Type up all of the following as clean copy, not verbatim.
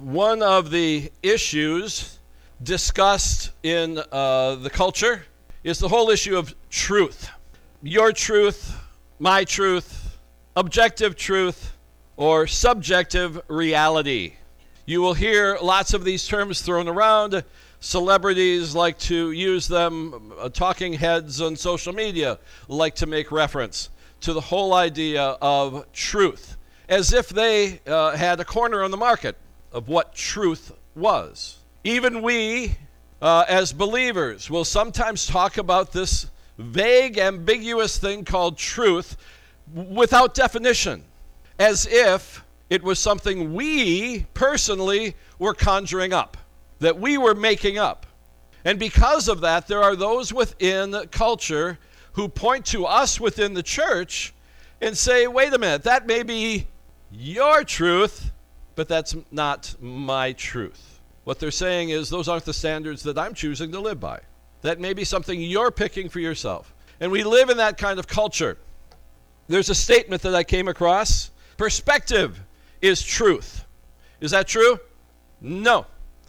One of the issues discussed in the culture is the whole issue of truth. Your truth, my truth, objective truth, or subjective reality. You will hear lots of these terms thrown around. Celebrities like to use them. Talking heads on social media like to make reference to the whole idea of truth, as if they had a corner on the market of what truth was. Even we, as believers, will sometimes talk about this vague, ambiguous thing called truth without definition, as if it was something we personally were conjuring up, that we were making up. And because of that, there are those within culture who point to us within the church and say, wait a minute, that may be your truth, but that's not my truth. What they're saying is those aren't the standards that I'm choosing to live by. That may be something you're picking for yourself. And we live in that kind of culture. There's a statement that I came across. Perspective is truth. Is that true? No.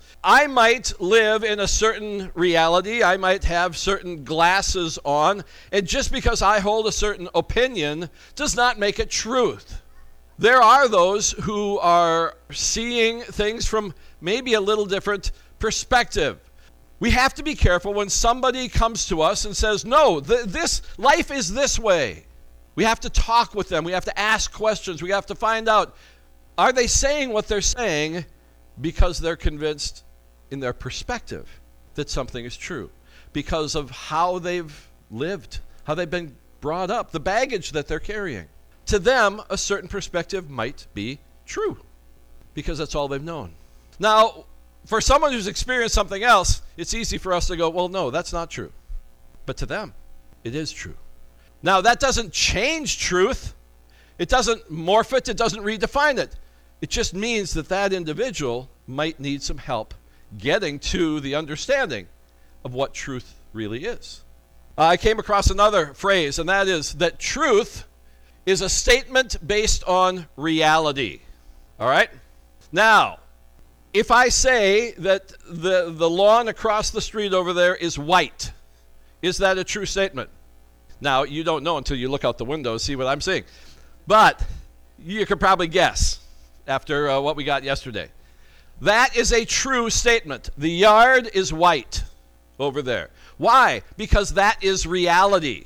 I might live in a certain reality. I might have certain glasses on. And just because I hold a certain opinion does not make it truth. There are those who are seeing things from maybe a little different perspective. We have to be careful when somebody comes to us and says, no, this life is this way. We have to talk with them. We have to ask questions. We have to find out, are they saying what they're saying because they're convinced in their perspective that something is true, because of how they've lived, how they've been brought up, the baggage that they're carrying. To them, a certain perspective might be true because that's all they've known. Now, for someone who's experienced something else, it's easy for us to go, well, no, that's not true. But to them, it is true. Now, that doesn't change truth. It doesn't morph it. It doesn't redefine it. It just means that that individual might need some help getting to the understanding of what truth really is. I came across another phrase, and that is that truth is a statement based on reality. All right? Now, if I say that the lawn across the street over there is white, is that a true statement? Now, you don't know until you look out the window and see what I'm seeing. But you could probably guess after what we got yesterday. That is a true statement. The yard is white over there. Why? Because that is reality.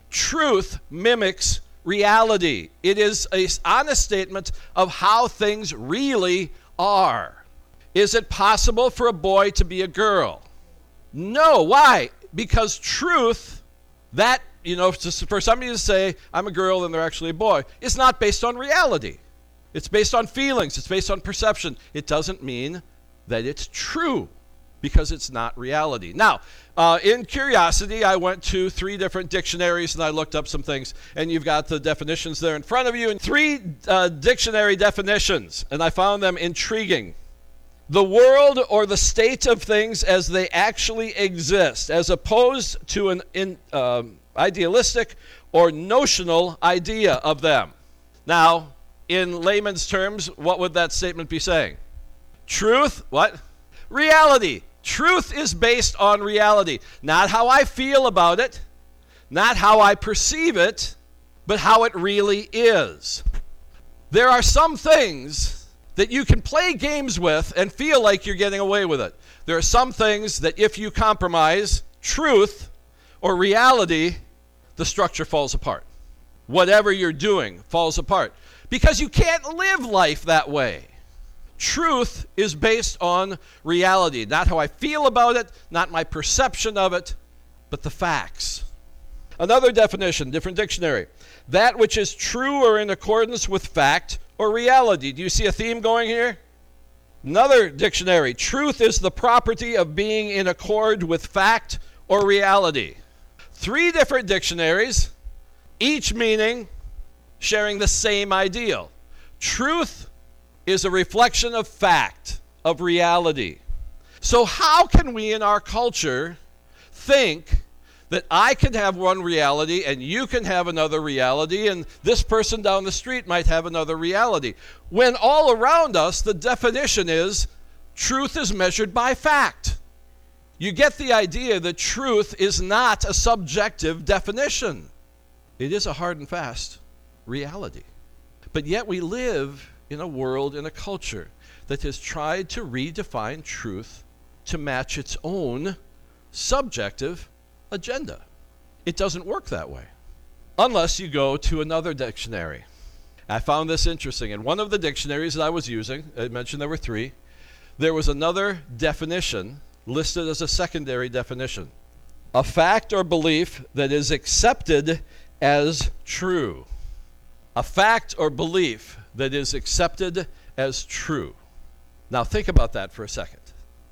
Truth mimics reality. It is an honest statement of how things really are. Is it possible for a boy to be a girl? No. Why? Because truth, that, for somebody to say, I'm a girl and they're actually a boy, is not based on reality. It's based on feelings. It's based on perception. It doesn't mean that it's true because it's not reality. Now, in curiosity, I went to 3 different dictionaries and I looked up some things. And you've got the definitions there in front of you. And 3 dictionary definitions. And I found them intriguing. The world or the state of things as they actually exist, as opposed to an idealistic or notional idea of them. Now, in layman's terms, what would that statement be saying? Truth, what? Reality. Truth is based on reality. Not how I feel about it, not how I perceive it, but how it really is. There are some things that you can play games with and feel like you're getting away with it. There are some things that if you compromise truth or reality, the structure falls apart. Whatever you're doing falls apart. Because you can't live life that way. Truth is based on reality. Not how I feel about it, not my perception of it, but the facts. Another definition, different dictionary. That which is true or in accordance with fact or reality. Do you see a theme going here? Another dictionary. Truth is the property of being in accord with fact or reality. 3 different dictionaries, each meaning sharing the same ideal. Truth is a reflection of fact, of reality. So how can we in our culture think that I can have one reality and you can have another reality, and this person down the street might have another reality. When all around us, the definition is truth is measured by fact. You get the idea that truth is not a subjective definition. It is a hard and fast reality. But yet we live in a world, in a culture that has tried to redefine truth to match its own subjective agenda. It doesn't work that way unless you go to another dictionary. I found this interesting. In one of the dictionaries that I was using, I mentioned there were 3, there was another definition listed as a secondary definition. A fact or belief that is accepted as true. A fact or belief that is accepted as true. Now think about that for a second.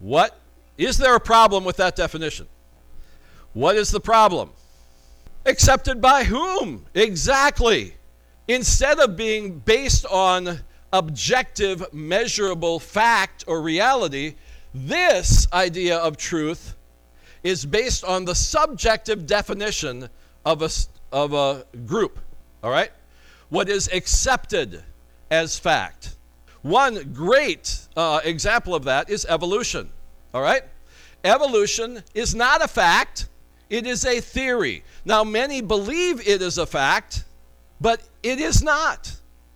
Is there a problem with that definition? What is the problem? Accepted by whom? Exactly. Instead of being based on objective, measurable fact or reality, this idea of truth is based on the subjective definition of a group. All right? What is accepted as fact. One great example of that is evolution. All right? Evolution is not a fact. It is a theory. Now, many believe it is a fact, but it is not.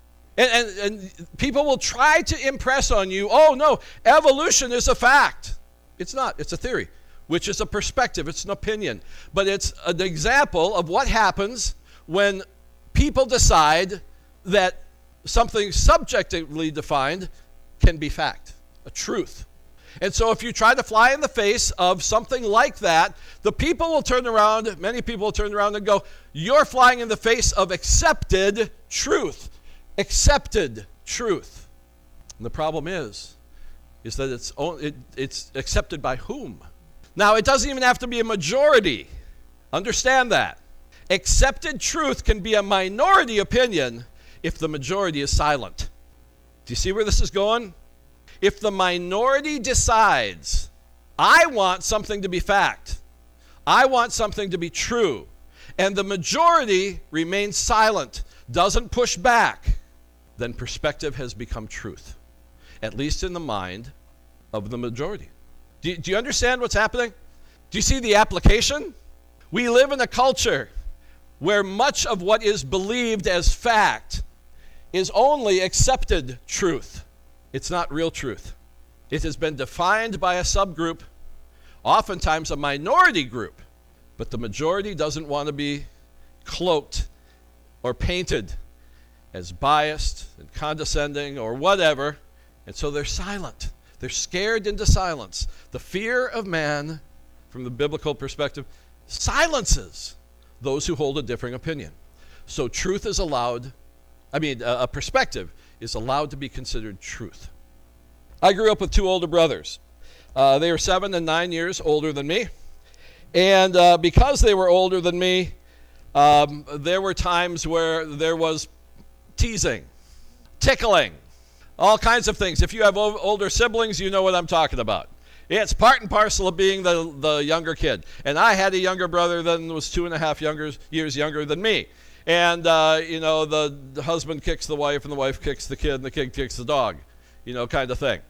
And people will try to impress on you, oh, no, evolution is a fact. It's not. It's a theory, which is a perspective. It's an opinion. But it's an example of what happens when people decide that something subjectively defined can be fact, a truth. And so if you try to fly in the face of something like that, many people will turn around and go, you're flying in the face of accepted truth. Accepted truth. And the problem is that it's accepted by whom? Now, it doesn't even have to be a majority. Understand that. Accepted truth can be a minority opinion if the majority is silent. Do you see where this is going? If the minority decides, I want something to be fact, I want something to be true, and the majority remains silent, doesn't push back, then perspective has become truth, at least in the mind of the majority. Do you understand what's happening? Do you see the application? We live in a culture where much of what is believed as fact is only accepted truth. It's not real truth. It has been defined by a subgroup, oftentimes a minority group, but the majority doesn't want to be cloaked or painted as biased and condescending or whatever, and so they're silent. They're scared into silence. The fear of man, from the biblical perspective, silences those who hold a differing opinion. So truth is allowed, a perspective is allowed to be considered truth. I grew up with 2 older brothers. They were 7 and 9 years older than me. And because they were older than me, there were times where there was teasing, tickling, all kinds of things. If you have older siblings, you know what I'm talking about. It's part and parcel of being the younger kid. And I had a younger brother that was 2.5 years younger than me. And, the husband kicks the wife, and the wife kicks the kid, and the kid kicks the dog, kind of thing.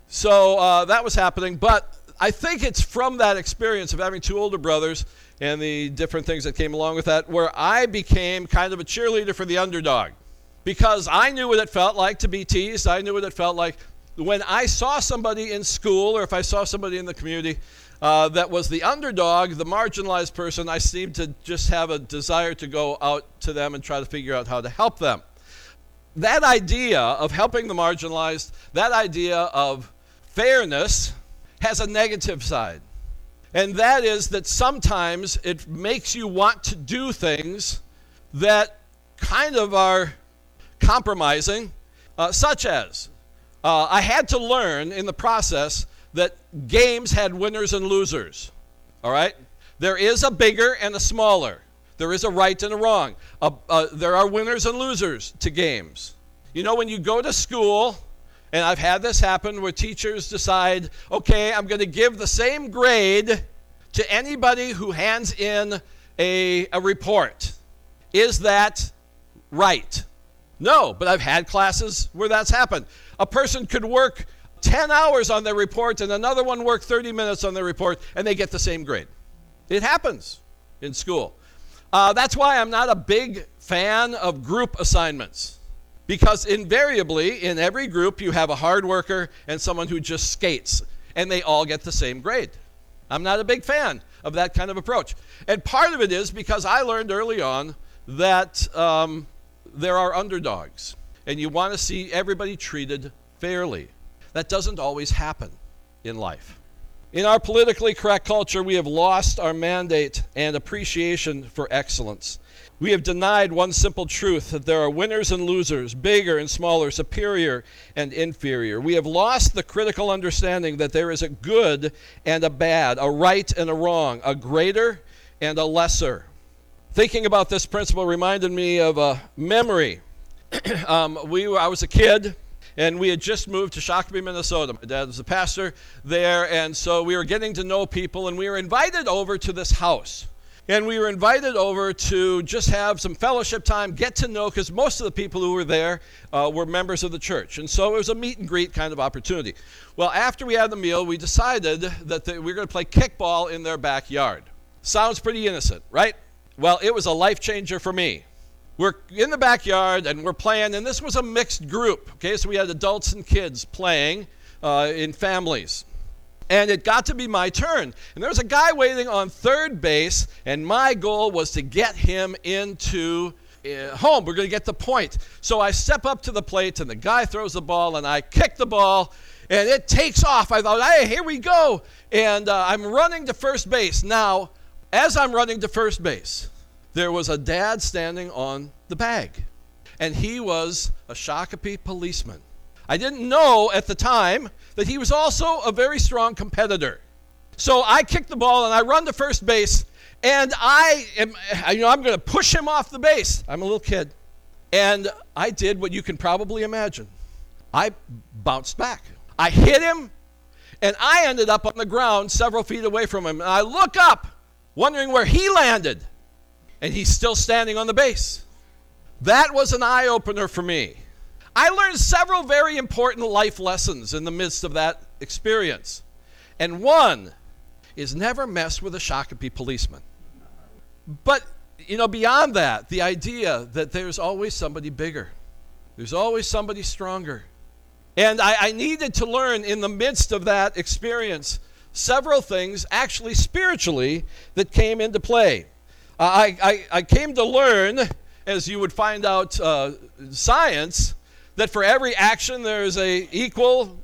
So that was happening. But I think it's from that experience of having 2 older brothers and the different things that came along with that where I became kind of a cheerleader for the underdog. Because I knew what it felt like to be teased. I knew what it felt like when I saw somebody in school or if I saw somebody in the community that was the underdog, the marginalized person, I seemed to just have a desire to go out to them and try to figure out how to help them. That idea of helping the marginalized, that idea of fairness has a negative side. And that is that sometimes it makes you want to do things that kind of are compromising, such as I had to learn in the process that games had winners and losers. All right? There is a bigger and a smaller. There is a right and a wrong. There are winners and losers to games. When you go to school, and I've had this happen where teachers decide, okay, I'm going to give the same grade to anybody who hands in a report. Is that right? No, but I've had classes where that's happened. A person could work 10 hours on their report and another one work 30 minutes on their report, and they get the same grade. It happens in school. That's why I'm not a big fan of group assignments, because invariably in every group you have a hard worker and someone who just skates, and they all get the same grade. I'm not a big fan of that kind of approach. And part of it is because I learned early on that there are underdogs, and you want to see everybody treated fairly. That doesn't always happen in life. In our politically correct culture, we have lost our mandate and appreciation for excellence. We have denied one simple truth, that there are winners and losers, bigger and smaller, superior and inferior. We have lost the critical understanding that there is a good and a bad, a right and a wrong, a greater and a lesser. Thinking about this principle reminded me of a memory. I was a kid, and we had just moved to Shakopee, Minnesota. My dad was a pastor there, and so we were getting to know people, and we were invited over to this house. And we were invited over to just have some fellowship time, get to know, because most of the people who were there were members of the church. And so it was a meet and greet kind of opportunity. Well, after we had the meal, we decided that we were going to play kickball in their backyard. Sounds pretty innocent, right? Well, it was a life changer for me. We're in the backyard and we're playing, and this was a mixed group. Okay, so we had adults and kids playing in families. And it got to be my turn. And there was a guy waiting on third base, and my goal was to get him into home. We're going to get the point. So I step up to the plate, and the guy throws the ball, and I kick the ball, and it takes off. I thought, hey, here we go. And I'm running to first base. Now, as I'm running to first base, there was a dad standing on the bag, and he was a Shakopee policeman. I didn't know at the time that he was also a very strong competitor. So I kick the ball and I run to first base, and I'm going to push him off the base. I'm a little kid. And I did what you can probably imagine. I bounced back. I hit him, and I ended up on the ground several feet away from him. And I look up, wondering where he landed, and he's still standing on the base. That was an eye-opener for me. I learned several very important life lessons in the midst of that experience. And one is never mess with a Shakopee policeman. But, beyond that, the idea that there's always somebody bigger. There's always somebody stronger. And I needed to learn in the midst of that experience several things, actually spiritually, that came into play. I came to learn, as you would find out science, that for every action there's a equal,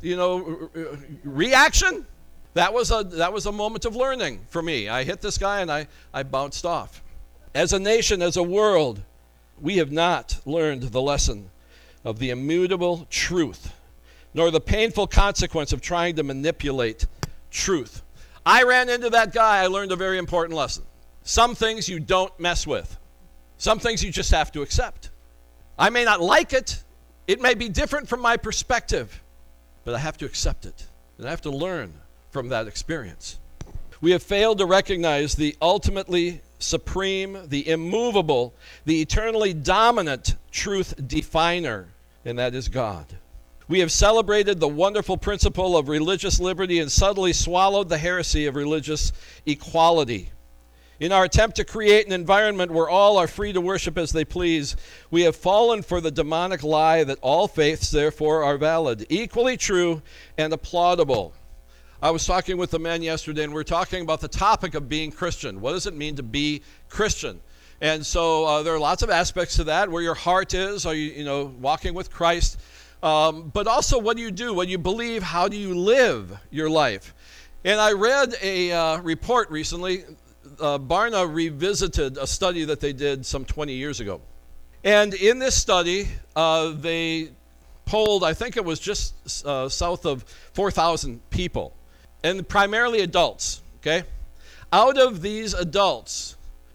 reaction. That was a moment of learning for me. I hit this guy and I bounced off. As a nation, as a world, we have not learned the lesson of the immutable truth, nor the painful consequence of trying to manipulate truth. I ran into that guy. I learned a very important lesson. Some things you don't mess with. Some things you just have to accept. I may not like it. It may be different from my perspective, but I have to accept it, and I have to learn from that experience. We have failed to recognize the ultimately supreme, the immovable, the eternally dominant truth definer, and that is God. We have celebrated the wonderful principle of religious liberty and subtly swallowed the heresy of religious equality. In our attempt to create an environment where all are free to worship as they please, we have fallen for the demonic lie that all faiths, therefore, are valid, equally true, and applaudable. I was talking with the men yesterday, and we were talking about the topic of being Christian. What does it mean to be Christian? And so there are lots of aspects to that, where your heart is, are you walking with Christ? But also, what do you do? What do you believe? How do you live your life? And I read a report recently. Barna revisited a study that they did some 20 years ago. And in this study, they polled, I think it was just south of 4,000 people, and primarily adults, okay? Out of these adults,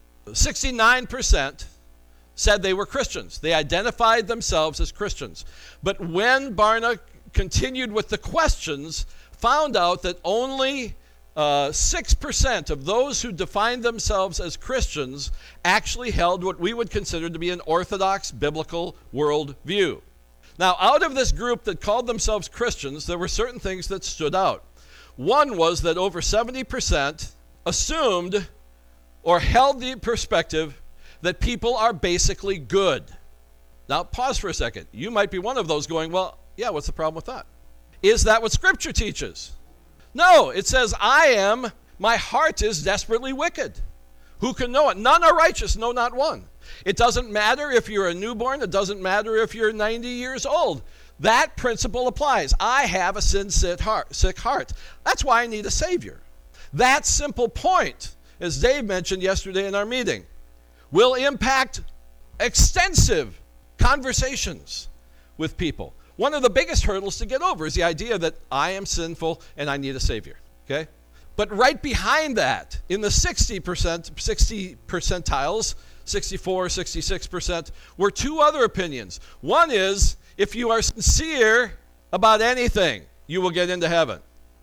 69% said they were Christians. They identified themselves as Christians. But when Barna continued with the questions, found out that only 6% of those who defined themselves as Christians actually held what we would consider to be an orthodox biblical worldview. Now, out of this group that called themselves Christians, there were certain things that stood out. One was that over 70% assumed or held the perspective that people are basically good. Now, pause for a second. You might be one of those going, well, yeah, what's the problem with that? Is that what Scripture teaches? No, it says, my heart is desperately wicked. Who can know it? None are righteous, no, not one. It doesn't matter if you're a newborn. It doesn't matter if you're 90 years old. That principle applies. I have a sin-sick heart. That's why I need a Savior. That simple point, as Dave mentioned yesterday in our meeting, will impact extensive conversations with people. One of the biggest hurdles to get over is the idea that I am sinful and I need a Savior. Okay? But right behind that, in the 60 percentiles, 64, 66%, were two other opinions. One is, if you are sincere about anything, you will get into heaven.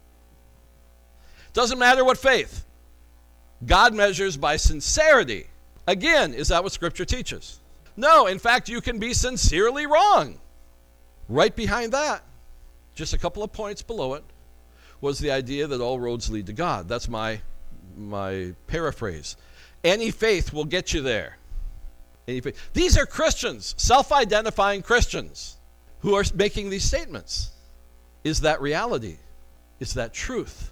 Doesn't matter what faith. God measures by sincerity. Again, is that what Scripture teaches? No, in fact, you can be sincerely wrong. Right behind that, just a couple of points below it, was the idea that all roads lead to God. That's my paraphrase. Any faith will get you there. These are Christians, self-identifying Christians, who are making these statements. Is that reality? Is that truth?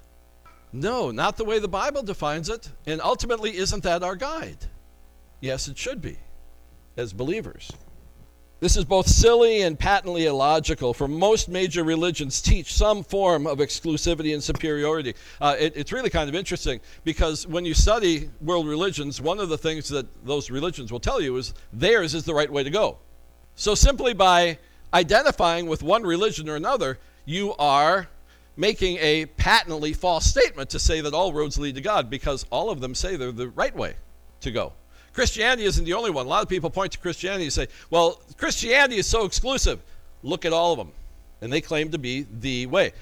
No, not the way the Bible defines it. And ultimately, isn't that our guide? Yes, it should be, as believers. This is both silly and patently illogical, for most major religions teach some form of exclusivity and superiority. It's really kind of interesting, because when you study world religions, one of the things that those religions will tell you is theirs is the right way to go. So simply by identifying with one religion or another, you are making a patently false statement to say that all roads lead to God, because all of them say they're the right way to go. Christianity isn't the only one. A lot of people point to Christianity and say, well, Christianity is so exclusive. Look at all of them. And they claim to be the way.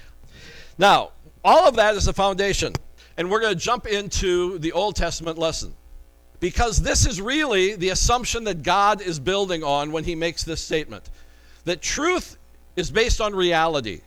Now, all of that is a foundation. And we're going to jump into the Old Testament lesson, because this is really the assumption that God is building on when he makes this statement. That truth is based on reality.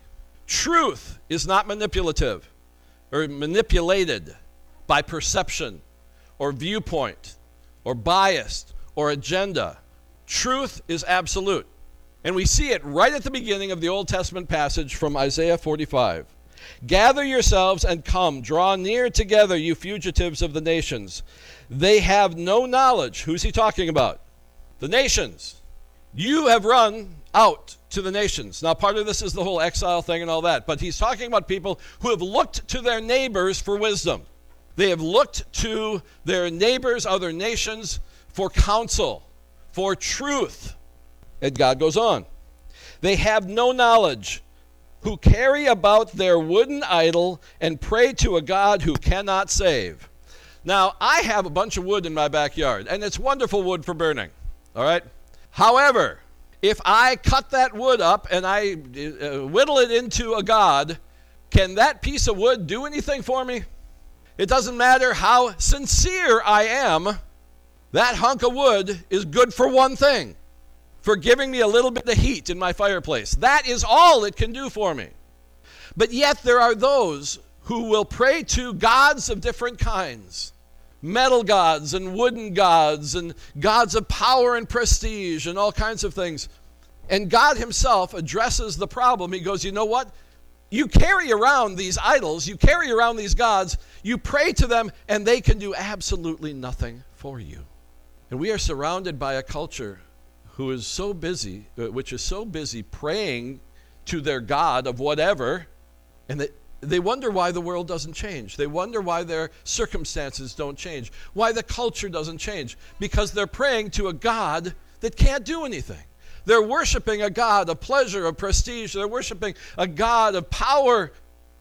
Truth is not manipulative or manipulated by perception or viewpoint or biased, or agenda. Truth is absolute. And we see it right at the beginning of the Old Testament passage from Isaiah 45. Gather yourselves and come, draw near together, you fugitives of the nations. They have no knowledge. Who's he talking about? The nations. You have run out to the nations. Now, part of this is the whole exile thing and all that, but he's talking about people who have looked to their neighbors for wisdom. They have looked to their neighbors, other nations, for counsel, for truth. And God goes on. They have no knowledge, who carry about their wooden idol and pray to a God who cannot save. Now, I have a bunch of wood in my backyard, and it's wonderful wood for burning. All right? However, if I cut that wood up and I whittle it into a god, can that piece of wood do anything for me? It doesn't matter how sincere I am, that hunk of wood is good for one thing, for giving me a little bit of heat in my fireplace. That is all it can do for me. But yet there are those who will pray to gods of different kinds, metal gods and wooden gods and gods of power and prestige and all kinds of things. And God himself addresses the problem. He goes, you know what? You carry around these idols, you carry around these gods, you pray to them, and they can do absolutely nothing for you. And we are surrounded by a culture who is so busy, which is so busy praying to their god of whatever, and they wonder why the world doesn't change. They wonder why their circumstances don't change, why the culture doesn't change, because they're praying to a god that can't do anything. They're worshiping a god of pleasure, of prestige. They're worshiping a god of power,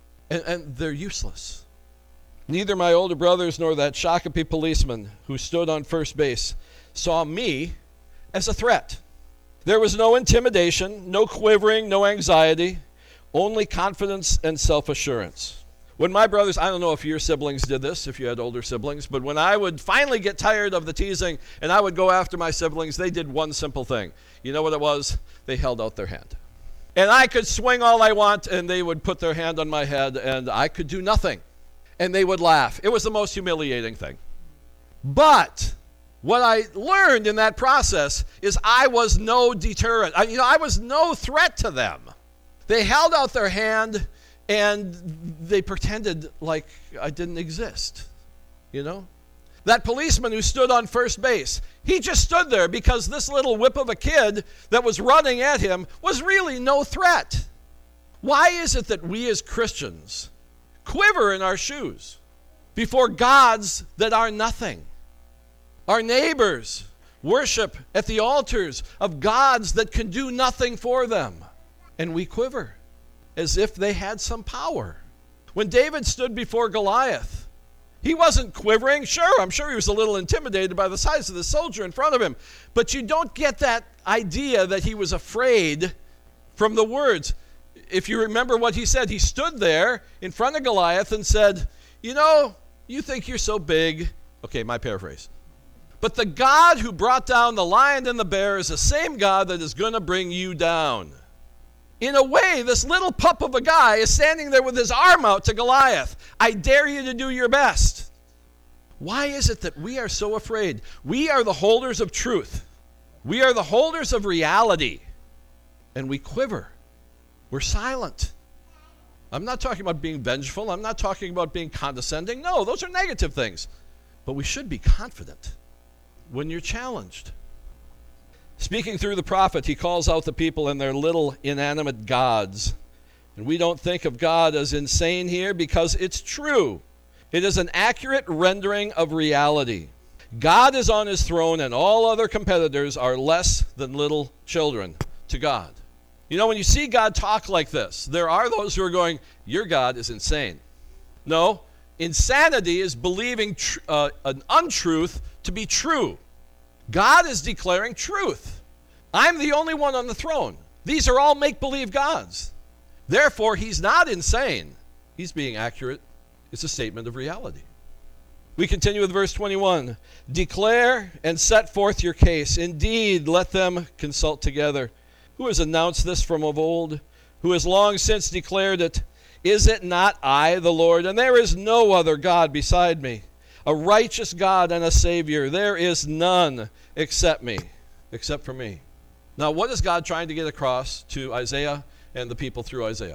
and they're useless. Neither my older brothers nor that Shakopee policeman who stood on first base saw me as a threat. There was no intimidation, no quivering, no anxiety, only confidence and self-assurance. When my brothers, I don't know if your siblings did this, if you had older siblings, but when I would finally get tired of the teasing and I would go after my siblings, they did one simple thing. You know what it was? They held out their hand. And I could swing all I want, and they would put their hand on my head, and I could do nothing. And they would laugh. It was the most humiliating thing. But what I learned in that process is I was no deterrent. I was no threat to them. They held out their hand, and they pretended like I didn't exist, That policeman who stood on first base, he just stood there because this little whip of a kid that was running at him was really no threat. Why is it that we as Christians quiver in our shoes before gods that are nothing? Our neighbors worship at the altars of gods that can do nothing for them, and we quiver as if they had some power. When David stood before Goliath, he wasn't quivering. Sure, I'm sure he was a little intimidated by the size of the soldier in front of him, but you don't get that idea that he was afraid from the words. If you remember what he said, he stood there in front of Goliath and said, you think you're so big. Okay, my paraphrase. But the God who brought down the lion and the bear is the same God that is going to bring you down. In a way, this little pup of a guy is standing there with his arm out to Goliath. I dare you to do your best. Why is it that we are so afraid? We are the holders of truth. We are the holders of reality. And we quiver. We're silent. I'm not talking about being vengeful. I'm not talking about being condescending. No, those are negative things. But we should be confident when you're challenged. Speaking through the prophet, he calls out the people and their little inanimate gods. And we don't think of God as insane here because it's true. It is an accurate rendering of reality. God is on his throne and all other competitors are less than little children to God. When you see God talk like this, there are those who are going, your God is insane. No, insanity is believing an untruth to be true. God is declaring truth. I'm the only one on the throne. These are all make-believe gods. Therefore, he's not insane. He's being accurate. It's a statement of reality. We continue with verse 21. Declare and set forth your case. Indeed, let them consult together. Who has announced this from of old? Who has long since declared it? Is it not I, the Lord? And there is no other God beside me. A righteous God and a Savior. There is none except for me. Now, what is God trying to get across to Isaiah and the people through Isaiah?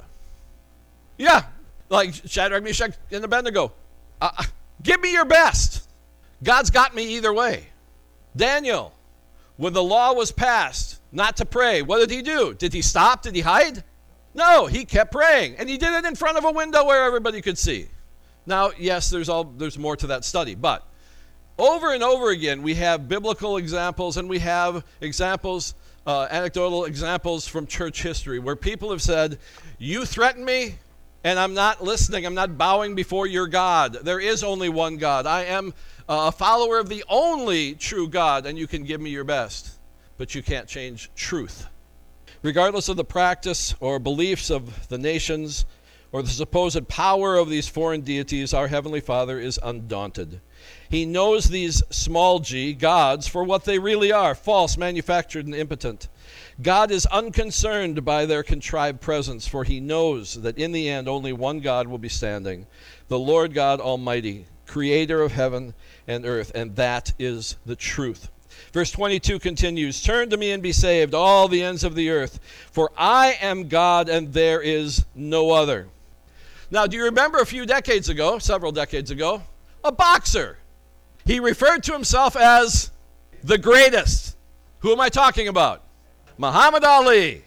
Yeah, like Shadrach, Meshach, and Abednego. Give me your best. God's got me either way. Daniel, when the law was passed not to pray, what did he do? Did he stop? Did he hide? No, he kept praying, and he did it in front of a window where everybody could see. Now, yes, there's more to that study, but over and over again, we have biblical examples, and we have examples, anecdotal examples from church history where people have said, you threaten me, and I'm not listening. I'm not bowing before your God. There is only one God. I am a follower of the only true God, and you can give me your best, but you can't change truth. Regardless of the practice or beliefs of the nations or the supposed power of these foreign deities, our Heavenly Father is undaunted. He knows these small g gods for what they really are, false, manufactured, and impotent. God is unconcerned by their contrived presence, for he knows that in the end only one God will be standing, the Lord God Almighty, creator of heaven and earth, and that is the truth. Verse 22 continues, turn to me and be saved, all the ends of the earth, for I am God and there is no other. Now, do you remember several decades ago, a boxer? He referred to himself as the greatest. Who am I talking about? Muhammad Ali.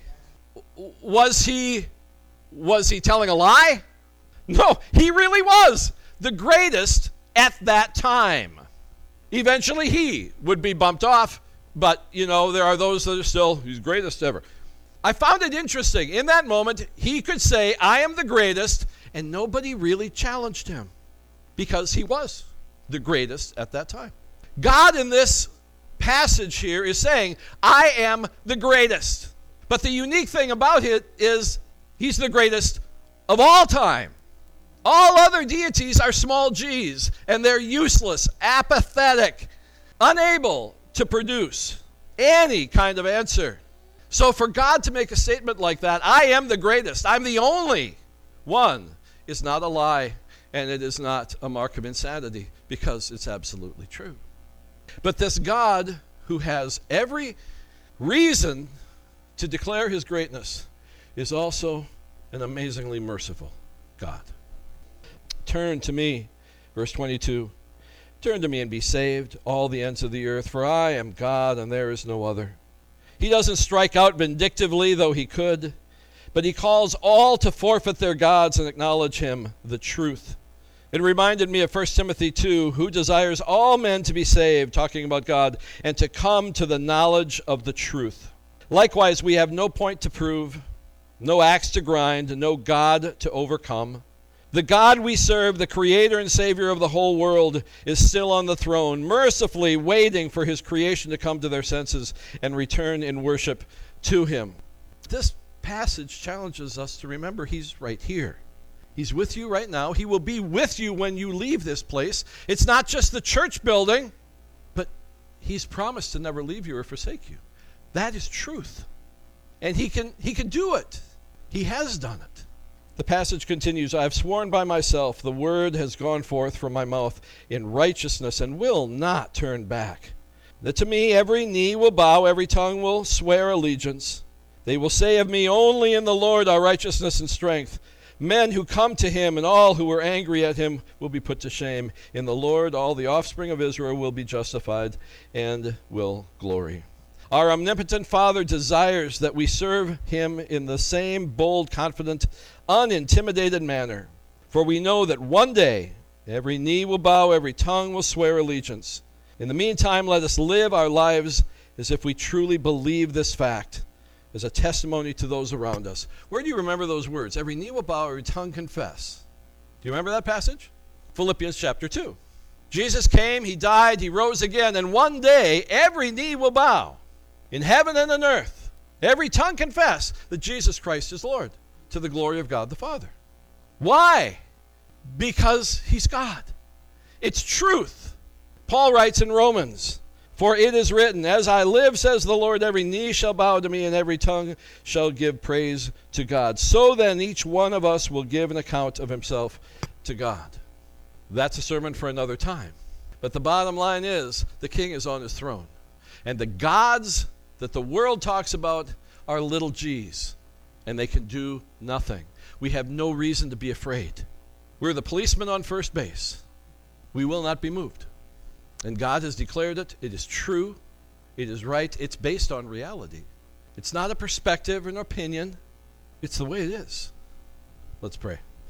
Was he telling a lie? No, he really was the greatest at that time. Eventually he would be bumped off, but there are those that are still, he's greatest ever. I found it interesting. In that moment, he could say, I am the greatest, and nobody really challenged him because he was the greatest at that time. God in this passage here is saying, I am the greatest. But the unique thing about it is he's the greatest of all time. All other deities are small g's, and they're useless, apathetic, unable to produce any kind of answer. So for God to make a statement like that, I am the greatest, I'm the only one, is not a lie, and it is not a mark of insanity, because it's absolutely true. But this God, who has every reason to declare his greatness, is also an amazingly merciful God. Turn to me, verse 22. Turn to me and be saved, all the ends of the earth, for I am God and there is no other. He doesn't strike out vindictively, though he could, but he calls all to forfeit their gods and acknowledge him, the truth. It reminded me of 1 Timothy 2, who desires all men to be saved, talking about God, and to come to the knowledge of the truth. Likewise, we have no point to prove, no axe to grind, no God to overcome. The God we serve, the creator and savior of the whole world, is still on the throne, mercifully waiting for his creation to come to their senses and return in worship to him. This passage challenges us to remember he's right here. He's with you right now. He will be with you when you leave this place. It's not just the church building, but he's promised to never leave you or forsake you. That is truth. And he can do it. He has done it. The passage continues, I have sworn by myself, the word has gone forth from my mouth in righteousness and will not turn back. That to me every knee will bow, every tongue will swear allegiance. They will say of me, only in the Lord are righteousness and strength. Men who come to him and all who were angry at him will be put to shame. In the Lord all the offspring of Israel will be justified and will glory. Our omnipotent Father desires that we serve him in the same bold, confident, unintimidated manner. For we know that one day every knee will bow, every tongue will swear allegiance. In the meantime, let us live our lives as if we truly believe this fact, as a testimony to those around us. Where do you remember those words? Every knee will bow, every tongue confess. Do you remember that passage? Philippians chapter 2. Jesus came, he died, he rose again, and one day every knee will bow. In heaven and on earth, every tongue confess that Jesus Christ is Lord, to the glory of God the Father. Why? Because he's God. It's truth. Paul writes in Romans, for it is written, as I live, says the Lord, every knee shall bow to me and every tongue shall give praise to God. So then each one of us will give an account of himself to God. That's a sermon for another time. But the bottom line is, the king is on his throne. And the gods that the world talks about are little g's, and they can do nothing. We have no reason to be afraid. We're the policeman on first base. We will not be moved. And God has declared it. It is true. It is right. It's based on reality. It's not a perspective or an opinion. It's the way it is. Let's pray.